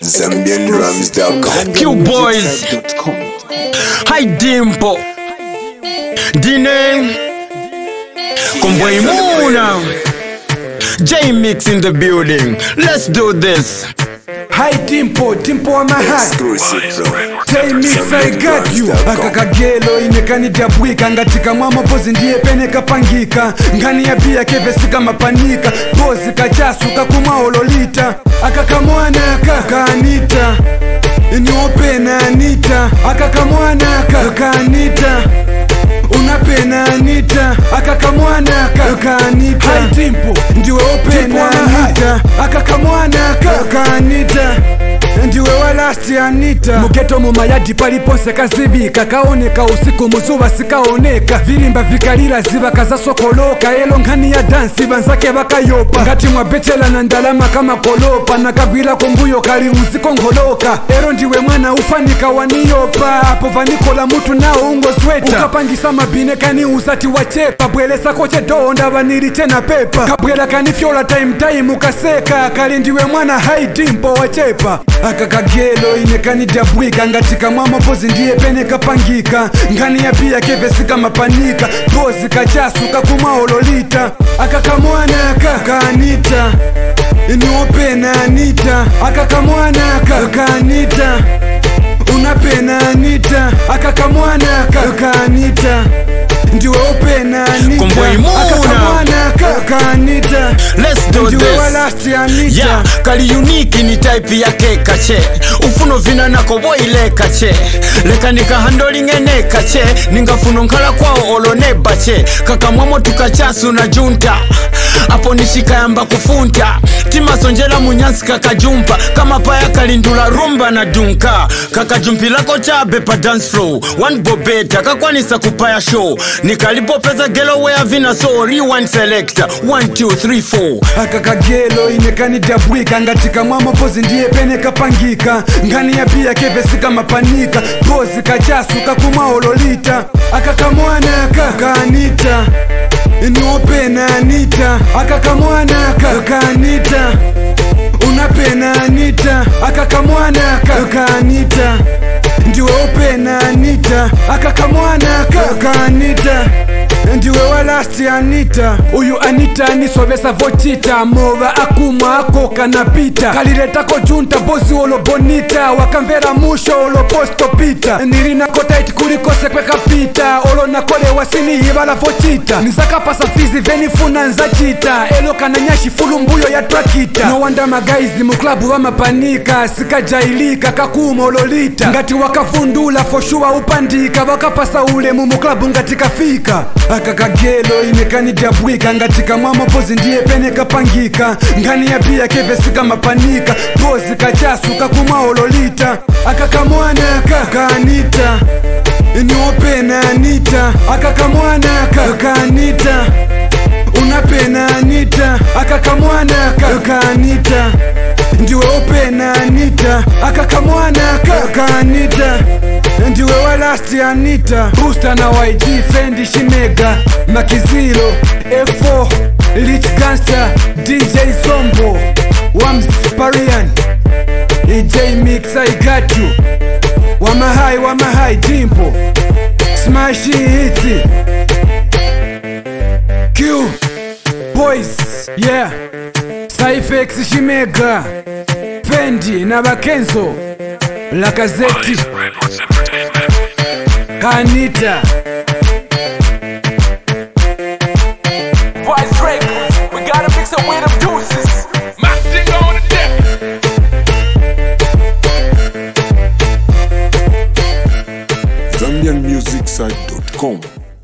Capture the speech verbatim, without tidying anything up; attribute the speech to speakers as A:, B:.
A: Zambian Drums dot com.
B: Q Boys. Hi Dimpo. D-Name. Convoy Muna. J-Mix in the building. Let's do this.
C: Hi Dimpo, Dimpo on my high. J-Mix I got you. Akakagelo inekani diabwika. Ngatika mama pozi ndiye pene kapangika. Ngani ya pia kevesika mapanika. Pozi kachasu kakuma ololita. Akakamwana kakanita. Ini opena anita. Akakamwana kakanita. Unapena anita. Akakamwana kakanita. Hi Dimpo, ndiwe opena anita. Akakamwana kakanita. Ndiwe walasti anita. Mugeto mumayadi paliponse kazibika. Kaoneka usiku muzuba sikaoneka. Virimba vikalila ziba kazasokoloka. Elo ngani ya dansi banzake bakayopa. Ngati mwabetela na ndalama kama kolopa. Nakagwila kumbuyo kali uziko ngoloka. Ero ndiwe mwana ufanika waniyopa. Apo vanikola mutu nao ungo sweta. Ukapangisa mabine kani usati wachepa. Bwelesa koche doonda vaniri tena pepa. Kabwela kani fyola time time ukaseka. Kali ndiwe mwana Hi Dimpo wachepa. Akakagelo inekani diabwika. Ngatika mama pozi ndiye pene kapangika. Ngani ya pia kevesika mapanika. Pozi kachasu kakuma ololita. Akakamwana kakanita. Ini opena anita. Akakamwana kakanita. Unapena anita. Akakamwana kakanita. Ndiwe opena anita. Akakamwana kakanita.
B: Let's do
C: Ndiwe
B: this.
C: walasti anita.
B: Yeah, kali unique ni type ya keka che. Ufuno vina nako boile kache. Leka nika handoli ngene kache. Ninga funo nkala kwao olone bache. Kaka mwamo tukachasu na junta. Apo nishika yamba kufunta. Tima sonjela munyansi kaka jumpa. Kama paya kalindula rumba na dunka. Kaka jumpi lako chabe pa dance flow. One bobeta kakwanisa kupaya show. Nikalipo peza gelo wea vina so. Rewind selector. One, two, three, four.
C: Akakagelo inekani diabwika. Ngatika mama pozi ndiye pene kapangika. Ngani ya pia kevesika mapanika. Pozi kachasu kakuma ololita. Akakamwana kakanita. Ini opena anita. Akakamwana kakanita. Unapena anita. Akakamwana kakanita. Ndiwe opena anita. Akakamwana kakanita. Ndiwe walasti anita. Uyu anita nisovesa vochita. Mova akuma ako kanapita. Kaliretako junta bozi olo bonita. Wakamvera musho olo posto pita. Nirina kota iti kulikose kweka pita. Olo nakole wasini ibala vochita. Nizaka pasa fizi veni funa nzachita. Elo kananyashi fulu mbuyo ya trakita. No wanda magaizi muklabu wa mapanika. Sika jailika kakuma ololita. Ngati wakafundula foshua upandika. Wakapasa ule mumuklabu ngati kafika. Akakagelo inekani diabwika. Ngatika mama pozi ndiye pene kapangika. Ngani ya pia kevesika mapanika. Pozi kachasu kakuma ololita. Akakamwana kakanita. Ini opena anita. Akakamwana kakanita. Unapena anita. Akakamwana kakanita. Ndiwe opena anita. Akakamwana kakanita. Ndiwe walasti anita. Booster na Y G Fendi Shimega Makizilo F four Rich Gangster D J Sombo Wams Parian E J Mix I got you. Wama high, wama high Dimpo Smash hiti Q Boys, yeah Cyphex Shimega Fendi na Bakenzo Lakazeti Kanita
D: Wise Records, we gotta mix it with them deuces. Mastic on the deck.
A: Zambian Music Site dot com.